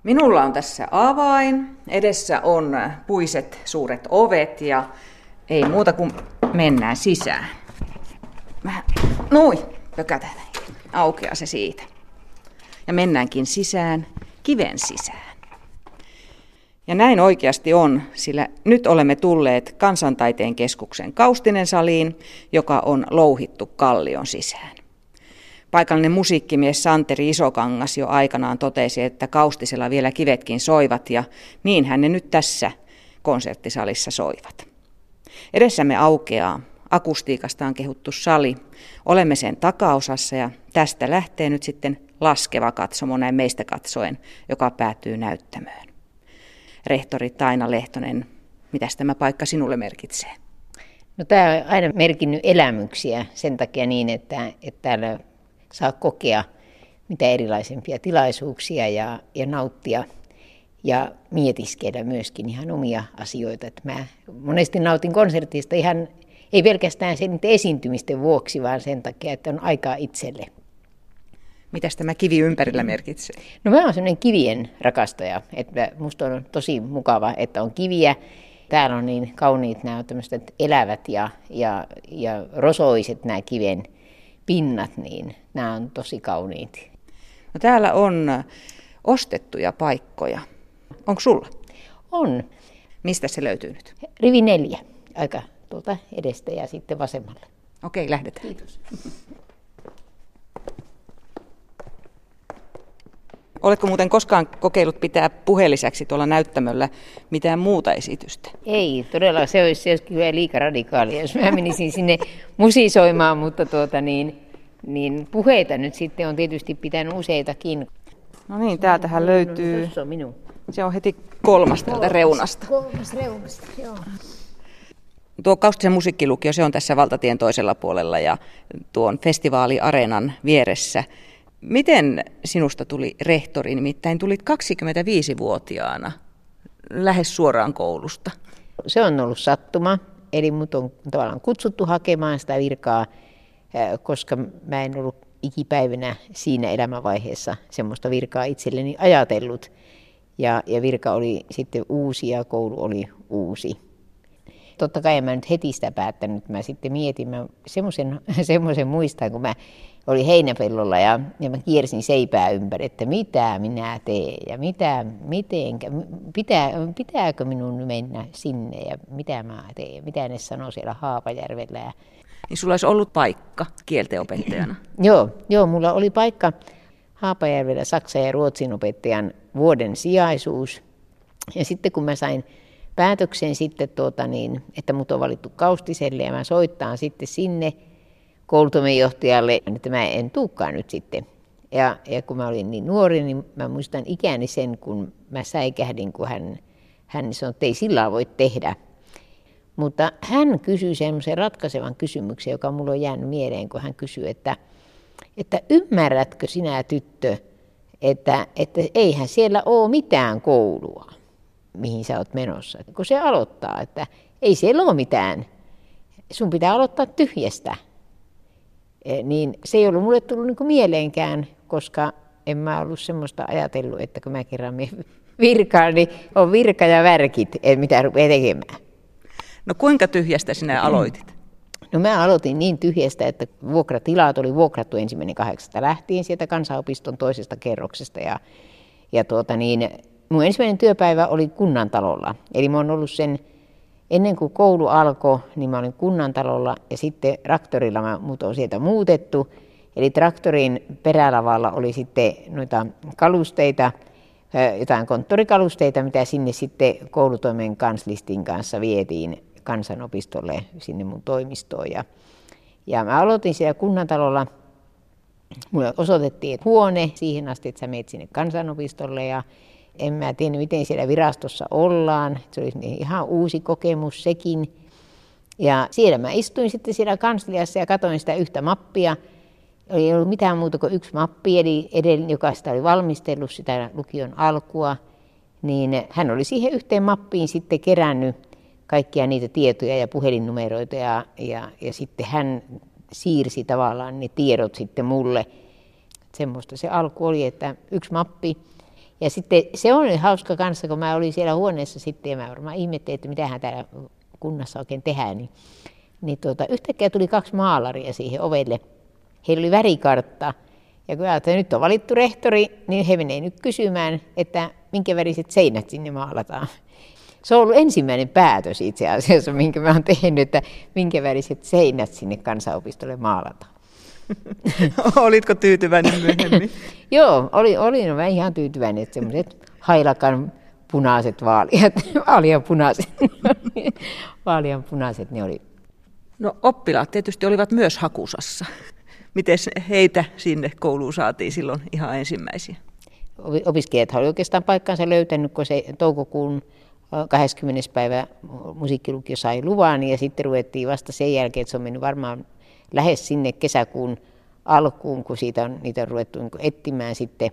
Minulla on tässä avain, edessä on puiset suuret ovet ja ei muuta kuin mennään sisään. Noin, pökätään. Aukeaa se siitä. Ja mennäänkin sisään, kiven sisään. Ja näin oikeasti on, sillä nyt olemme tulleet Kansantaiteen keskuksen Kaustinen saliin, joka on louhittu kallion sisään. Paikallinen musiikkimies Santeri Isokangas jo aikanaan totesi, että Kaustisella vielä kivetkin soivat, ja niinhän ne nyt tässä konserttisalissa soivat. Edessämme aukeaa akustiikastaan kehuttu sali. Olemme sen takaosassa ja tästä lähtee nyt sitten laskeva katsomo näin meistä katsoen, joka päätyy näyttämöön. Rehtori Taina Lehtonen, mitäs tämä paikka sinulle merkitsee? No, tämä on aina merkinnyt elämyksiä sen takia niin, että täällä saa kokea mitä erilaisempia tilaisuuksia ja nauttia ja mietiskellä myöskin ihan omia asioita. Että mä monesti nautin konsertista ihan ei pelkästään sen esiintymisten vuoksi, vaan sen takia, että on aikaa itselle. Mitäs tämä kivi ympärillä merkitsee? No, mä oon sellainen kivien rakastaja. Että musta on tosi mukava, että on kiviä. Täällä on niin kauniit nämä tämmöiset elävät ja rosoiset nämä kiven pinnat, niin nämä on tosi kauniit. No, täällä on ostettuja paikkoja. Onko sulla? On. Mistä se löytyy nyt? Rivi 4, aika tuolta edestä ja sitten vasemmalle. Okei, lähdetään. Kiitos. Oletko muuten koskaan kokeillut pitää puheen lisäksi tuolla näyttämöllä mitään muuta esitystä? Ei, todella se olisi kyllä liika radikaalia, jos mä menisin sinne musisoimaan, mutta niin puheita nyt sitten on tietysti pitänyt useitakin. No niin, täältähän löytyy. Se on minun. Se on heti kolmas täältä reunasta. Kolmas reunasta, joo. Tuo Kaustisen musiikkilukio, se on tässä valtatien toisella puolella ja tuon festivaaliareenan vieressä. Miten sinusta tuli rehtori? Nimittäin tulit 25-vuotiaana lähes suoraan koulusta. Se on ollut sattuma, eli mut on tavallaan kutsuttu hakemaan sitä virkaa, koska mä en ollut ikipäivänä siinä elämänvaiheessa semmoista virkaa itselleni ajatellut. Ja virka oli sitten uusi ja koulu oli uusi. Totta kai en mä nyt heti sitä päättänyt, mä sitten mietin, mä semmoisen muistan, kun mä olin heinäpellolla ja mä kiersin seipää ympäri, että mitä minä teen ja pitääkö minun mennä sinne ja mitä mä teen ja mitä ne sanoo siellä Haapajärvellä. Niin sulla olisi ollut paikka kieltenopettajana? Joo, mulla oli paikka Haapajärvellä saksan ja ruotsin opettajan vuoden sijaisuus. Ja sitten kun mä sain päätöksen sitten, että mut on valittu Kaustiselle ja mä soittaan sitten sinne koulutoimenjohtajalle, että mä en tulekaan nyt sitten. Ja kun mä olin niin nuori, niin mä muistan ikäni sen, kun mä säikähdin, kun hän sanoi, että ei sillä voi tehdä. Mutta hän kysyi semmoisen ratkaisevan kysymyksen, joka mulla on jäänyt mieleen, kun hän kysyi, että ymmärrätkö sinä tyttö, että eihän siellä ole mitään koulua, mihin sä oot menossa. Kun se aloittaa, että ei siellä ole mitään, sun pitää aloittaa tyhjästä. Niin se ei ollut mulle tullut niin kuin mieleenkään, koska en mä ollut semmoista ajatellut, että kun mä kerran virkaan, niin on virka ja värkit, mitä rupeaa tekemään. No, kuinka tyhjästä sinä aloitit? No, mä aloitin niin tyhjästä, että vuokratilat oli vuokrattu 1.8. lähtien sieltä Kansanopiston toisesta kerroksesta. Mun ensimmäinen työpäivä oli kunnantalolla. Eli mä oon ollut ennen kuin koulu alkoi, niin mä olin kunnantalolla ja sitten traktorilla mut on sieltä muutettu. Eli traktorin perälavalla oli sitten noita kalusteita, jotain konttorikalusteita, mitä sinne sitten koulutoimen kanslistin kanssa vietiin Kansanopistolle sinne mun toimistoon. Ja mä aloitin siellä kunnantalolla. Mulle osoitettiin huone siihen asti, että sä menet sinne Kansanopistolle ja en mä tiennyt, miten siellä virastossa ollaan. Se oli ihan uusi kokemus sekin. Ja siellä mä istuin sitten siellä kansliassa ja katsoin sitä yhtä mappia. Ei ollut mitään muuta kuin yksi mappi, eli edellinen, joka sitä oli valmistellut sitä lukion alkua. Niin hän oli siihen yhteen mappiin sitten kerännyt kaikkia niitä tietoja ja puhelinnumeroita. Ja sitten hän siirsi tavallaan ne tiedot sitten mulle. Semmoista se alku oli, että yksi mappi. Ja sitten se on hauska kanssa, kun mä olin siellä huoneessa sitten ja mä varmaan ihmettelin, että mitähän täällä kunnassa oikein tehdään. Niin yhtäkkiä tuli 2 maalaria siihen ovelle. Heillä oli värikartta. Ja kun ajattelin, että nyt on valittu rehtori, niin he menee nyt kysymään, että minkä väriset seinät sinne maalataan. Se on ollut ensimmäinen päätös itse asiassa, minkä mä oon tehnyt, että minkä väriset seinät sinne kansanopistolle maalataan. Olitko tyytyväinen myöhemmin? Joo, olin mä ihan tyytyväinen, että semmoiset hailakan punaiset vaaleanpunaiset ne oli. No oppilaat tietysti olivat myös hakusassa. Miten heitä sinne kouluun saatiin silloin ihan ensimmäisiä? Opiskelijat oli oikeastaan paikkaansa löytänyt, kun se toukokuun 20. päivä musiikkilukio sai luvan ja sitten ruvettiin vasta sen jälkeen, että se on mennyt varmaan lähes sinne kesäkuun alkuun, kun niitä on ruvettu etsimään sitten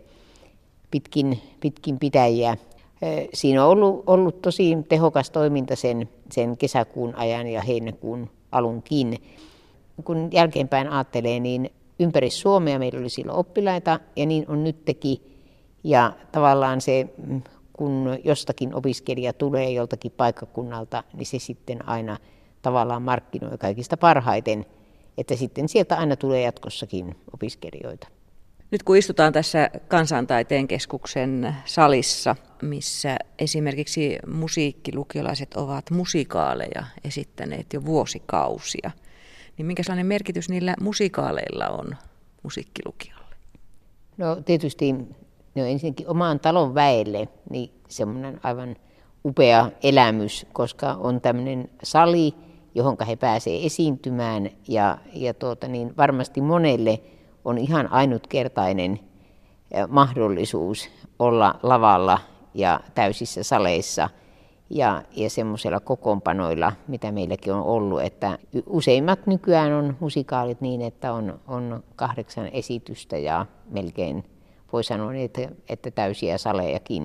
pitkin pitäjiä. Siinä on ollut tosi tehokas toiminta sen kesäkuun ajan ja heinäkuun alunkin. Kun jälkeenpäin ajattelee, niin ympäri Suomea meillä oli silloin oppilaita ja niin on nytkin. Ja tavallaan se, kun jostakin opiskelija tulee joltakin paikkakunnalta, niin se sitten aina tavallaan markkinoi kaikista parhaiten, että sitten sieltä aina tulee jatkossakin opiskelijoita. Nyt kun istutaan tässä Kansantaiteen keskuksen salissa, missä esimerkiksi musiikkilukiolaiset ovat musikaaleja esittäneet jo vuosikausia, niin minkälainen merkitys niillä musikaaleilla on musiikkilukiolle? No tietysti ne on ensinnäkin omaan talon väelle niin semmoinen aivan upea elämys, koska on tämmöinen sali, johon he pääsevät esiintymään ja varmasti monelle on ihan ainutkertainen mahdollisuus olla lavalla ja täysissä saleissa ja semmoisilla kokoonpanoilla, mitä meilläkin on ollut, että useimmat nykyään on musikaalit niin, että on 8 esitystä ja melkein voi sanoa, että täysiä salejakin.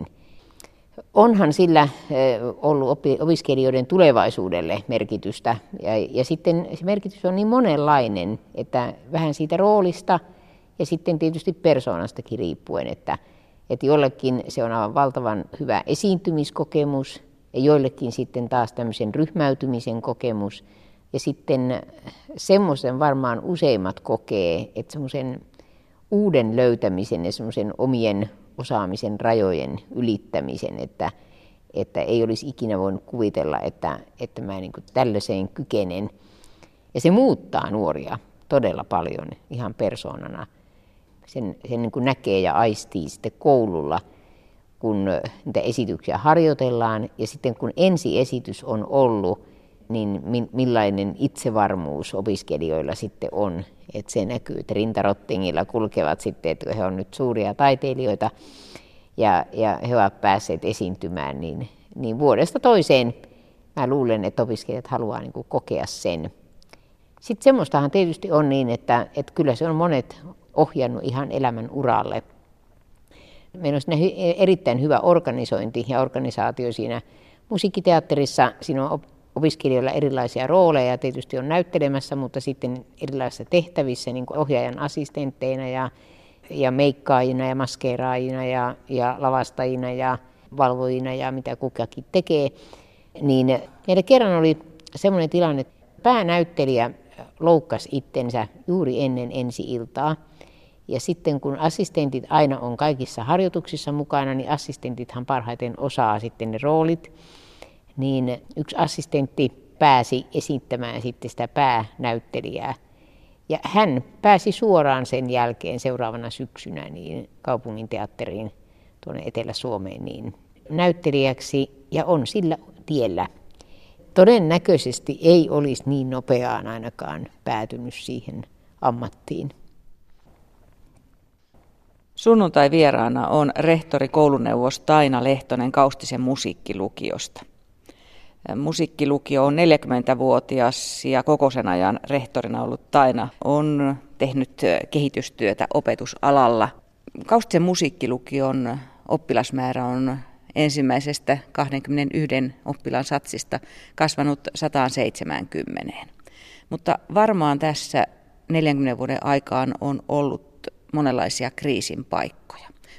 Onhan sillä ollut opiskelijoiden tulevaisuudelle merkitystä ja sitten se merkitys on niin monenlainen, että vähän siitä roolista ja sitten tietysti persoonastakin riippuen, että jollekin se on aivan valtavan hyvä esiintymiskokemus ja joillekin sitten taas tämmöisen ryhmäytymisen kokemus ja sitten semmoisen varmaan useimmat kokee, että semmoisen uuden löytämisen ja semmoisen omien osaamisen rajojen ylittämisen, että ei olisi ikinä voinut kuvitella, että mä niin kuin tällaiseen kykenen. Ja se muuttaa nuoria todella paljon ihan persoonana. Sen niin kuin näkee ja aistii sitten koululla, kun niitä esityksiä harjoitellaan. Ja sitten kun ensiesitys on ollut, niin millainen itsevarmuus opiskelijoilla sitten on. Että se näkyy, että rintarottingilla kulkevat sitten, että he on nyt suuria taiteilijoita ja he ovat päässeet esiintymään, niin vuodesta toiseen mä luulen, että opiskelijat haluaa niin kuin kokea sen. Sitten semmoistahan tietysti on niin, että kyllä se on monet ohjannut ihan elämän uralle. Meillä on siinä erittäin hyvä organisointi ja organisaatio siinä musiikkiteatterissa. Siinä on opiskelijoilla erilaisia rooleja, tietysti on näyttelemässä, mutta sitten erilaisissa tehtävissä niin kuin ohjaajan assistentteina ja meikkaajina ja maskeeraajina ja lavastajina ja valvojina ja mitä kukakin tekee. Niin meillä kerran oli semmoinen tilanne, että päänäyttelijä loukkasi itsensä juuri ennen ensi-iltaa. Ja sitten kun assistentit aina on kaikissa harjoituksissa mukana, niin assistentithan parhaiten osaa sitten ne roolit. Niin yksi assistentti pääsi esittämään sitten sitä päänäyttelijää. Ja hän pääsi suoraan sen jälkeen seuraavana syksynä niin kaupungin teatteriin tuonne Etelä-Suomeen niin näyttelijäksi ja on sillä tiellä. Todennäköisesti ei olisi niin nopeaan ainakaan päätynyt siihen ammattiin. Sunnuntai vieraana on rehtori kouluneuvos Taina Lehtonen Kaustisen musiikkilukiosta. Musiikkilukio on 40-vuotias ja koko sen ajan rehtorina ollut Taina on tehnyt kehitystyötä opetusalalla. Kaustisen musiikkilukion oppilasmäärä on ensimmäisestä 21 oppilaan satsista kasvanut 170. Mutta varmaan tässä 40 vuoden aikaan on ollut monenlaisia kriisin paikkoja.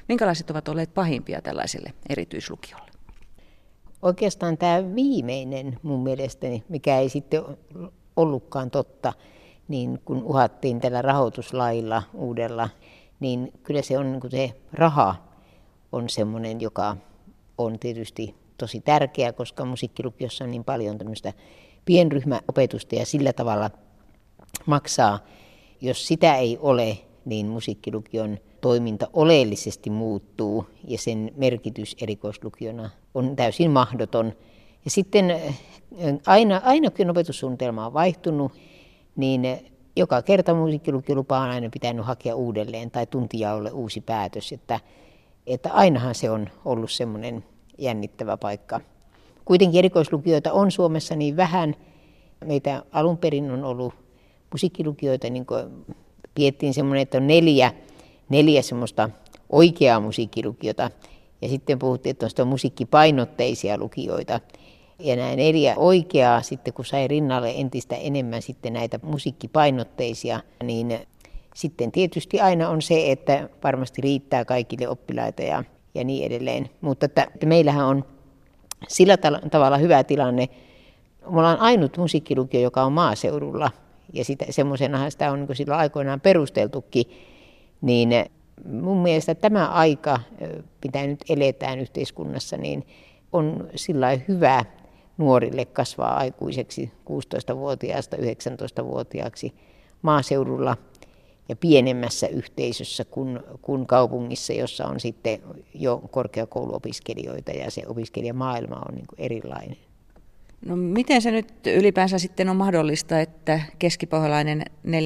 Minkälaiset ovat olleet pahimpia tällaiselle erityislukiolle? Oikeastaan tämä viimeinen mun mielestäni, mikä ei sitten ollutkaan totta, niin kun uhattiin tällä rahoituslailla uudella, niin kyllä se on niin se raha on semmoinen, joka on tietysti tosi tärkeä, koska musiikkilukiossa on niin paljon tämmöistä pienryhmäopetusta ja sillä tavalla maksaa. Jos sitä ei ole, niin musiikkilukion toiminta oleellisesti muuttuu ja sen merkitys erikoislukiona on täysin mahdoton. Ja sitten aina kun opetussuunnitelma on vaihtunut, niin joka kerta musiikkilukiolupaa on aina pitänyt hakea uudelleen tai tuntijaolle uusi päätös, että ainahan se on ollut semmoinen jännittävä paikka. Kuitenkin erikoislukioita on Suomessa niin vähän. Meitä alun perin on ollut musiikkilukioita, niin kuin piettiin semmoinen, että on neljä semmoista oikeaa musiikkilukiota. Ja sitten puhuttiin, että on musiikkipainotteisia lukioita. Ja nämä 4 oikeaa, sitten kun sai rinnalle entistä enemmän sitten näitä musiikkipainotteisia, niin sitten tietysti aina on se, että varmasti riittää kaikille oppilaita ja niin edelleen. Mutta että meillähän on sillä tavalla hyvä tilanne. Me ollaan ainut musiikkilukio, joka on maaseudulla, ja semmoisenahan sitä on niin silloin aikoinaan perusteltukin, niin mun mielestä tämä aika, mitä nyt eletään yhteiskunnassa, niin on sillä hyvä nuorille kasvaa aikuiseksi 16-vuotiaasta 19-vuotiaaksi maaseudulla ja pienemmässä yhteisössä kuin kaupungissa, jossa on sitten jo korkeakouluopiskelijoita ja se opiskelijamaailma on niin kuin erilainen. No miten se nyt ylipäänsä sitten on mahdollista, että keskipohjalainen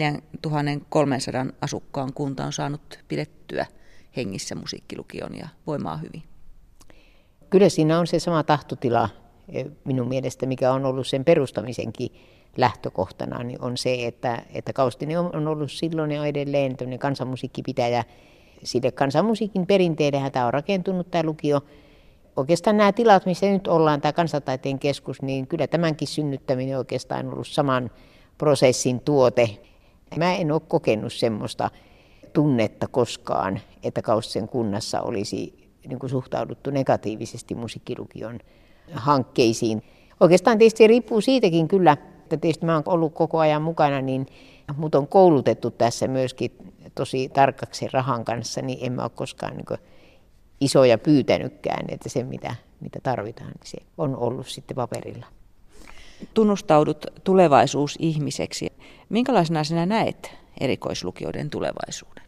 4300 asukkaan kunta on saanut pidettyä hengissä musiikkilukion ja voimaa hyvin? Kyllä siinä on se sama tahtotila minun mielestä, mikä on ollut sen perustamisenkin lähtökohtana, niin on se, että Kaustinen on ollut silloin ja edelleen tämmöinen kansanmusiikkipitäjä. Sille kansanmusiikin perinteellehän tämä on rakentunut tämä lukio. Oikeastaan nämä tilat, missä nyt ollaan, tämä Kansantaiteen keskus, niin kyllä tämänkin synnyttäminen oikeastaan on ollut saman prosessin tuote. Mä en ole kokenut semmoista tunnetta koskaan, että Kaustisen kunnassa olisi niin kuin suhtauduttu negatiivisesti musiikkilukion hankkeisiin. Oikeastaan tietysti riippuu siitäkin kyllä, että tietysti mä oon ollut koko ajan mukana, niin mut on koulutettu tässä myöskin tosi tarkaksi rahan kanssa, niin en mä ole koskaan niin kuin isoja pyytänytkään, että se mitä tarvitaan, niin se on ollut sitten paperilla. Tunnustaudut tulevaisuusihmiseksi. Minkälaisena sinä näet erikoislukioiden tulevaisuuden?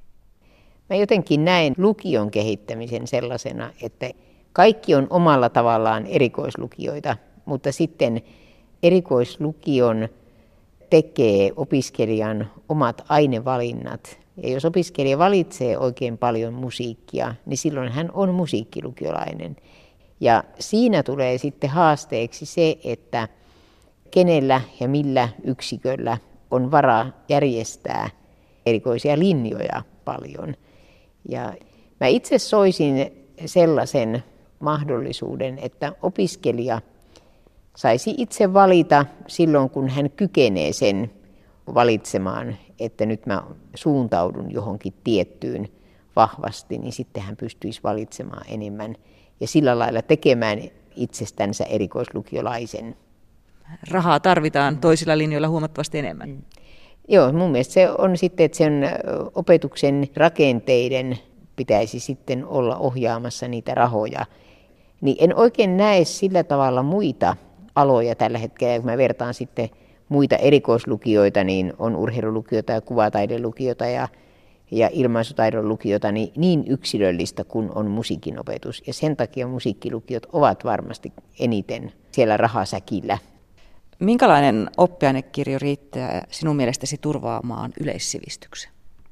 Mä jotenkin näen lukion kehittämisen sellaisena, että kaikki on omalla tavallaan erikoislukioita, mutta sitten erikoislukion tekee opiskelijan omat ainevalinnat. Ja jos opiskelija valitsee oikein paljon musiikkia, niin silloin hän on musiikkilukiolainen. Ja siinä tulee sitten haasteeksi se, että kenellä ja millä yksiköllä on varaa järjestää erikoisia linjoja paljon. Ja mä itse soisin sellaisen mahdollisuuden, että opiskelija saisi itse valita silloin, kun hän kykenee sen valitsemaan, että nyt mä suuntaudun johonkin tiettyyn vahvasti, niin sitten hän pystyisi valitsemaan enemmän ja sillä lailla tekemään itsestänsä erikoislukiolaisen. Rahaa tarvitaan toisilla linjoilla huomattavasti enemmän. Joo, mun mielestä se on sitten, että sen opetuksen rakenteiden pitäisi sitten olla ohjaamassa niitä rahoja. Niin en oikein näe sillä tavalla muita aloja tällä hetkellä, kun mä vertaan sitten muita erikoislukioita, niin on urheilulukioita ja kuvataidelukiota ja ilmaisutaidon lukiota, niin yksilöllistä kuin on musiikin opetus. Ja sen takia musiikkilukiot ovat varmasti eniten siellä rahasäkillä. Minkälainen oppiainekirjo riittää sinun mielestäsi turvaamaan yleissivistyksen?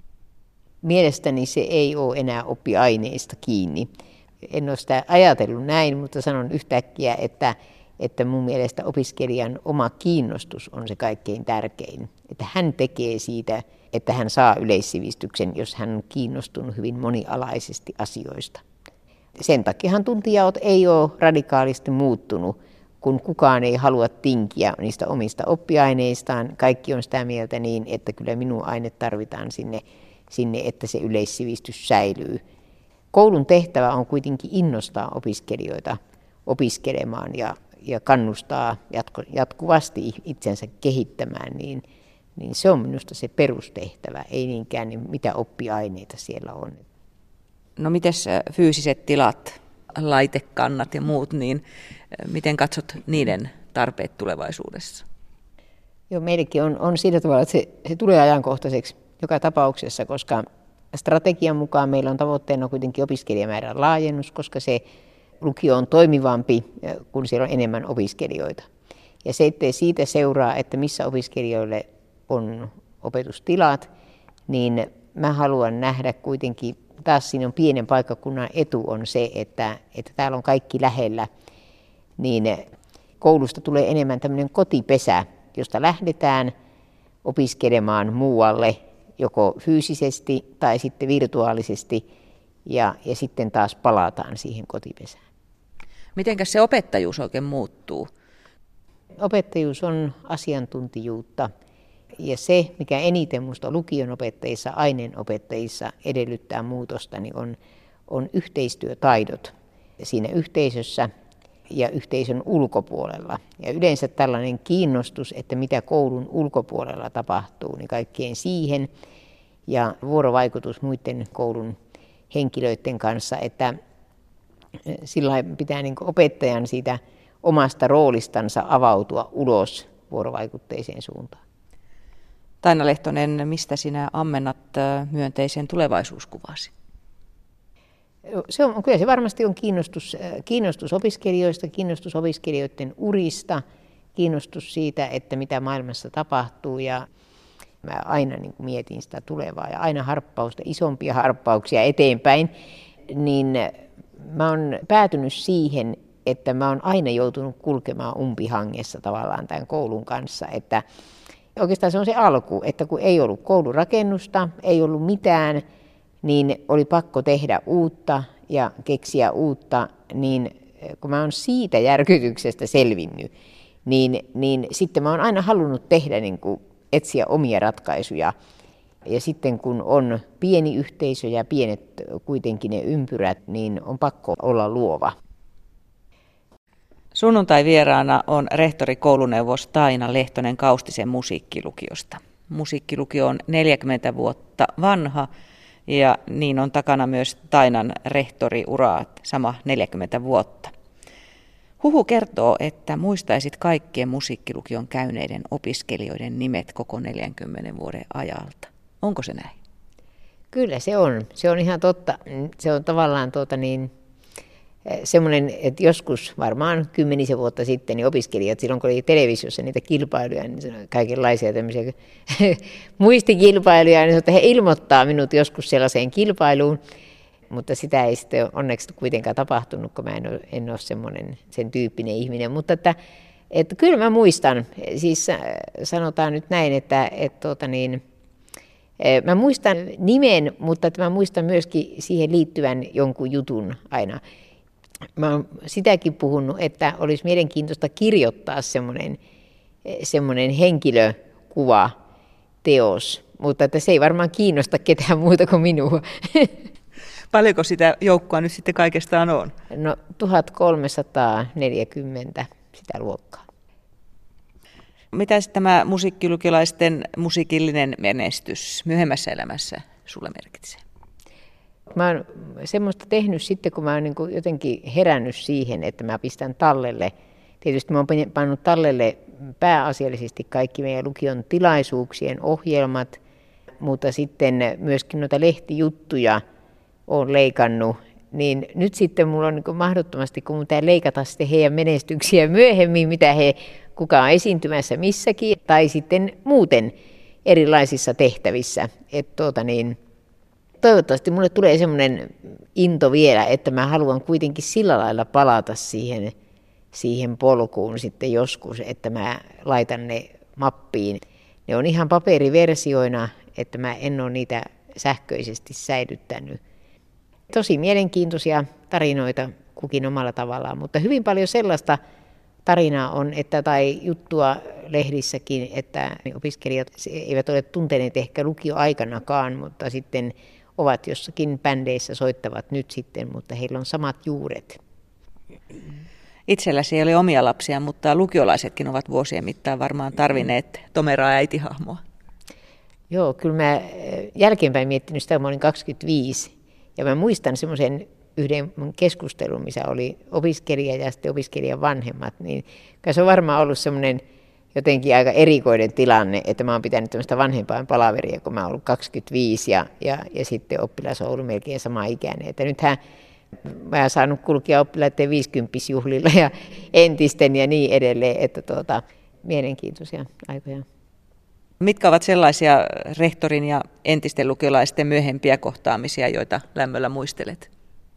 Mielestäni se ei ole enää oppiaineista kiinni. En ole sitä ajatellut näin, mutta sanon yhtäkkiä, että mun mielestä opiskelijan oma kiinnostus on se kaikkein tärkein. Että hän tekee siitä, että hän saa yleissivistyksen, jos hän on kiinnostunut hyvin monialaisesti asioista. Sen takiahan tuntijaot ei ole radikaalisti muuttunut, kun kukaan ei halua tinkiä niistä omista oppiaineistaan. Kaikki on sitä mieltä niin, että kyllä minun aine tarvitaan sinne, että se yleissivistys säilyy. koulun tehtävä on kuitenkin innostaa opiskelijoita opiskelemaan ja kannustaa jatkuvasti itsensä kehittämään, niin se on minusta se perustehtävä, ei niinkään niin mitä oppiaineita siellä on. No mites fyysiset tilat, laitekannat ja muut, niin miten katsot niiden tarpeet tulevaisuudessa? Joo, meillekin on sillä tavalla, että se tulee ajankohtaiseksi joka tapauksessa, koska strategian mukaan meillä on tavoitteena kuitenkin opiskelijamäärän laajennus, koska se lukio on toimivampi, kun siellä on enemmän opiskelijoita. Ja se, ettei siitä seuraa, että missä opiskelijoille on opetustilat, niin mä haluan nähdä kuitenkin, taas siinä on pienen paikkakunnan etu on se, että täällä on kaikki lähellä, niin koulusta tulee enemmän tämmöinen kotipesä, josta lähdetään opiskelemaan muualle, joko fyysisesti tai sitten virtuaalisesti, ja sitten taas palataan siihen kotipesään. Mitenkäs se opettajuus oikein muuttuu? Opettajuus on asiantuntijuutta, ja se, mikä eniten minusta lukion opettajissa, aineenopettajissa edellyttää muutosta, niin on yhteistyötaidot siinä yhteisössä ja yhteisön ulkopuolella. Ja yleensä tällainen kiinnostus, että mitä koulun ulkopuolella tapahtuu, niin kaikkeen siihen, ja vuorovaikutus muiden koulun henkilöiden kanssa, että sillä pitää niin kuin opettajan siitä omasta roolistansa avautua ulos vuorovaikutteiseen suuntaan. Taina Lehtonen, mistä sinä ammennat myönteisen tulevaisuuskuvasi? Kyllä se varmasti on kiinnostus opiskelijoista, kiinnostus opiskelijoiden urista, kiinnostus siitä, että mitä maailmassa tapahtuu, ja mä aina niin kuin mietin sitä tulevaa ja aina harppausta, isompia harppauksia eteenpäin, niin mä oon päätynyt siihen, että mä oon aina joutunut kulkemaan umpihangessa tavallaan tämän koulun kanssa, että oikeastaan se on se alku, että kun ei ollut koulurakennusta, ei ollut mitään, niin oli pakko tehdä uutta ja keksiä uutta, niin kun mä oon siitä järkytyksestä selvinnyt, niin sitten mä oon aina halunnut tehdä, niin kuin etsiä omia ratkaisuja. Ja sitten kun on pieni yhteisö ja pienet kuitenkin ne ympyrät, niin on pakko olla luova. Sunnuntai-vieraana on rehtori kouluneuvos Taina Lehtonen Kaustisen musiikkilukiosta. Musiikkilukio on 40 vuotta vanha ja niin on takana myös Tainan rehtoriuraa sama 40 vuotta. Huhu kertoo, että muistaisit kaikkien musiikkilukion käyneiden opiskelijoiden nimet koko 40 vuoden ajalta. Onko se näin? Kyllä se on. Se on ihan totta. Se on tavallaan semmoinen, että joskus varmaan 10 vuotta sitten niin opiskelijat, silloin kun oli televisiossa niitä kilpailuja, niin kaikenlaisia tämmöisiä muistikilpailuja, niin he ilmoittaa minut joskus sellaiseen kilpailuun, mutta sitä ei sitten onneksi kuitenkaan tapahtunut, kun mä en ole sen tyyppinen ihminen. Mutta että kyllä mä muistan, siis sanotaan nyt näin, että mä muistan nimen, mutta että mä muistan myöskin siihen liittyvän jonkun jutun aina. Mä oon sitäkin puhunut, että olisi mielenkiintoista kirjoittaa semmoinen henkilökuvateos, mutta että se ei varmaan kiinnosta ketään muuta kuin minua. Paljonko sitä joukkoa nyt sitten kaikestaan on? No 1340 sitä luokkaa. Mitä tämä musiikkilukiolaisten musiikillinen menestys myöhemmässä elämässä sulle merkitsee? Mä oon semmoista tehnyt sitten, kun mä oon niin kuin jotenkin herännyt siihen, että mä pistän tallelle. Tietysti mä oon pannut tallelle pääasiallisesti kaikki meidän lukion tilaisuuksien ohjelmat, mutta sitten myöskin noita lehtijuttuja oon leikannut. Niin nyt sitten mulla on niin kuin mahdottomasti, kun mun pitää leikata sitten heidän menestyksiä myöhemmin, kuka on esiintymässä missäkin, tai sitten muuten erilaisissa tehtävissä. Toivottavasti mulle tulee semmoinen into vielä, että mä haluan kuitenkin sillä lailla palata siihen polkuun sitten joskus, että mä laitan ne mappiin. Ne on ihan paperiversioina, että mä en ole niitä sähköisesti säilyttänyt. Tosi mielenkiintoisia tarinoita kukin omalla tavallaan, mutta hyvin paljon sellaista tarinaa on, tai juttua lehdissäkin, että opiskelijat eivät ole tunteneet ehkä lukioaikanakaan, mutta sitten ovat jossakin bändeissä, soittavat nyt sitten, mutta heillä on samat juuret. Itselläsi ei ole omia lapsia, mutta lukiolaisetkin ovat vuosien mittaan varmaan tarvinneet tomeraa äitihahmoa. Joo, kyllä mä jälkeenpäin miettinyt sitä, kun mä olin 25. Ja mä muistan semmoisen yhden keskustelun, missä oli opiskelija ja sitten opiskelijan vanhemmat. Niin se on varmaan ollut semmoinen jotenkin aika erikoinen tilanne, että mä oon pitänyt tämmöistä vanhempain palaveria, kun mä oon ollut 25 ja sitten oppilas on ollut melkein sama ikäinen. Että nythän mä oon saanut kulkea oppilaiden 50-juhlilla ja entisten ja niin edelleen, että mielenkiintoisia aikoja. Mitkä ovat sellaisia rehtorin ja entisten lukiolaisten myöhempiä kohtaamisia, joita lämmöllä muistelet?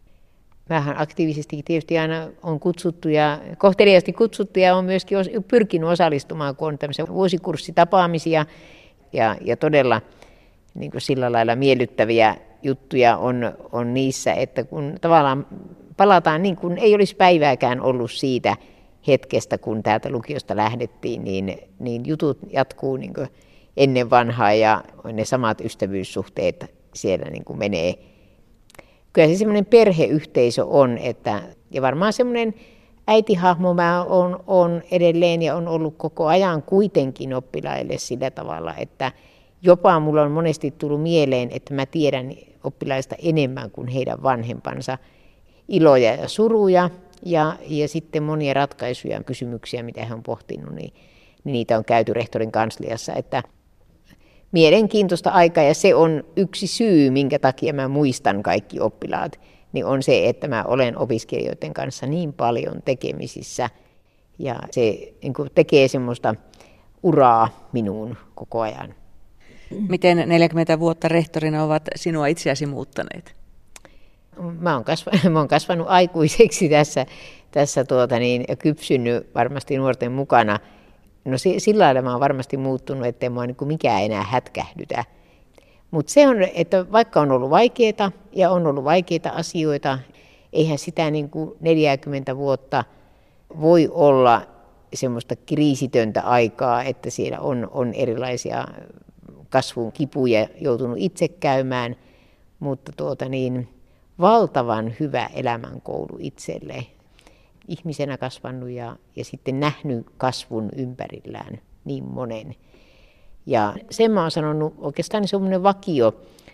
Vähän aktiivisesti tietysti aina on kutsuttu ja kohteliaasti kutsuttu ja on myöskin pyrkinyt osallistumaan, kun on tämmöisiä vuosikurssitapaamisia ja todella niin kuin sillä lailla miellyttäviä juttuja on niissä, että kun tavallaan palataan niin kuin ei olisi päivääkään ollut siitä hetkestä, kun täältä lukiosta lähdettiin, niin jutut jatkuu niin kuin ennen vanhaa ja ne samat ystävyyssuhteet siellä niin kuin menee. Kyllä se semmoinen perheyhteisö on, ja varmaan semmoinen äitihahmo mä on edelleen ja on ollut koko ajan kuitenkin oppilaille sillä tavalla, että jopa mulla on monesti tullut mieleen, että mä tiedän oppilaista enemmän kuin heidän vanhempansa iloja ja suruja ja sitten monia ratkaisuja ja kysymyksiä, mitä he on pohtinut, niin niitä on käyty rehtorin kansliassa, että mielenkiintoista aikaa ja se on yksi syy, minkä takia mä muistan kaikki oppilaat, niin on se, että mä olen opiskelijoiden kanssa niin paljon tekemisissä ja se niin kuin tekee semmoista uraa minuun koko ajan. Miten 40 vuotta rehtorina ovat sinua itseäsi muuttaneet? Mä oon kasvanut aikuiseksi tässä ja kypsynyt varmasti nuorten mukana. No sillä lailla mä oon varmasti muuttunut, ettei mua niin mikään enää hätkähdytä. Mutta se on, että vaikka on ollut vaikeita ja on ollut vaikeita asioita, eihän sitä niin kuin 40 vuotta voi olla semmoista kriisitöntä aikaa, että siellä on erilaisia kasvun kipuja joutunut itse käymään, mutta valtavan hyvä elämänkoulu itselle. Ihmisenä kasvanut ja sitten nähnyt kasvun ympärillään niin monen. Ja sen mä oon sanonut, oikeastaan semmoinen vakio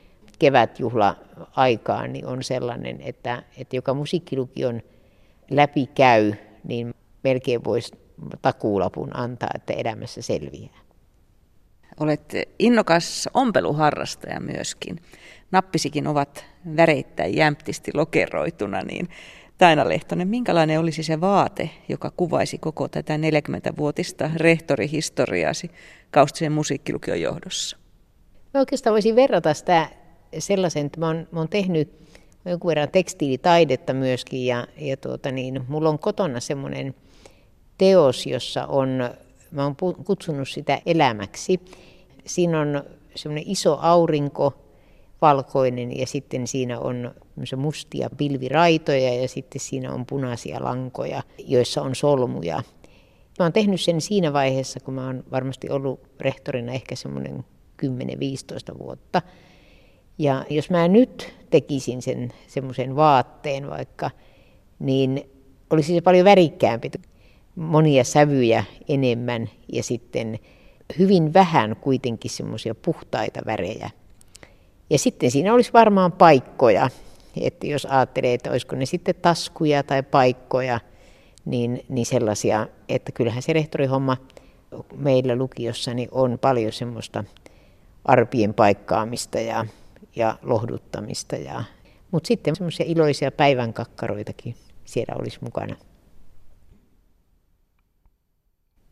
kevätjuhla-aikaan niin on sellainen, että joka musiikkilukion läpi käy, niin melkein voisi takuulapun antaa, että elämässä selviää. Olet innokas ompeluharrastaja myöskin. Nappisikin ovat väreittäin jämptisti lokeroituna, niin Taina Lehtonen, minkälainen olisi se vaate, joka kuvaisi koko tätä 40-vuotista rehtorihistoriaasi Kaustisen musiikkilukion johdossa? Mä oikeastaan voisin verrata sitä sellaisen, että mä oon tehnyt jonkun verran tekstiilitaidetta myöskin ja mulla on kotona semmoinen teos, jossa mä oon kutsunut sitä elämäksi. Siinä on semmoinen iso aurinko, valkoinen ja sitten siinä on mustia pilviraitoja ja sitten siinä on punaisia lankoja, joissa on solmuja. Mä oon tehnyt sen siinä vaiheessa, kun mä oon varmasti ollut rehtorina ehkä semmoinen 10-15 vuotta. Ja jos mä nyt tekisin sen semmoisen vaatteen vaikka, niin olisi se paljon värikkäämpi. Monia sävyjä enemmän ja sitten hyvin vähän kuitenkin semmoisia puhtaita värejä. Ja sitten siinä olisi varmaan paikkoja, että jos ajattelee, että olisiko ne sitten taskuja tai paikkoja, niin sellaisia, että kyllähän se rehtorihomma meillä lukiossa niin on paljon semmoista arpien paikkaamista ja lohduttamista. Mutta sitten semmoisia iloisia päivänkakkaroitakin siellä olisi mukana.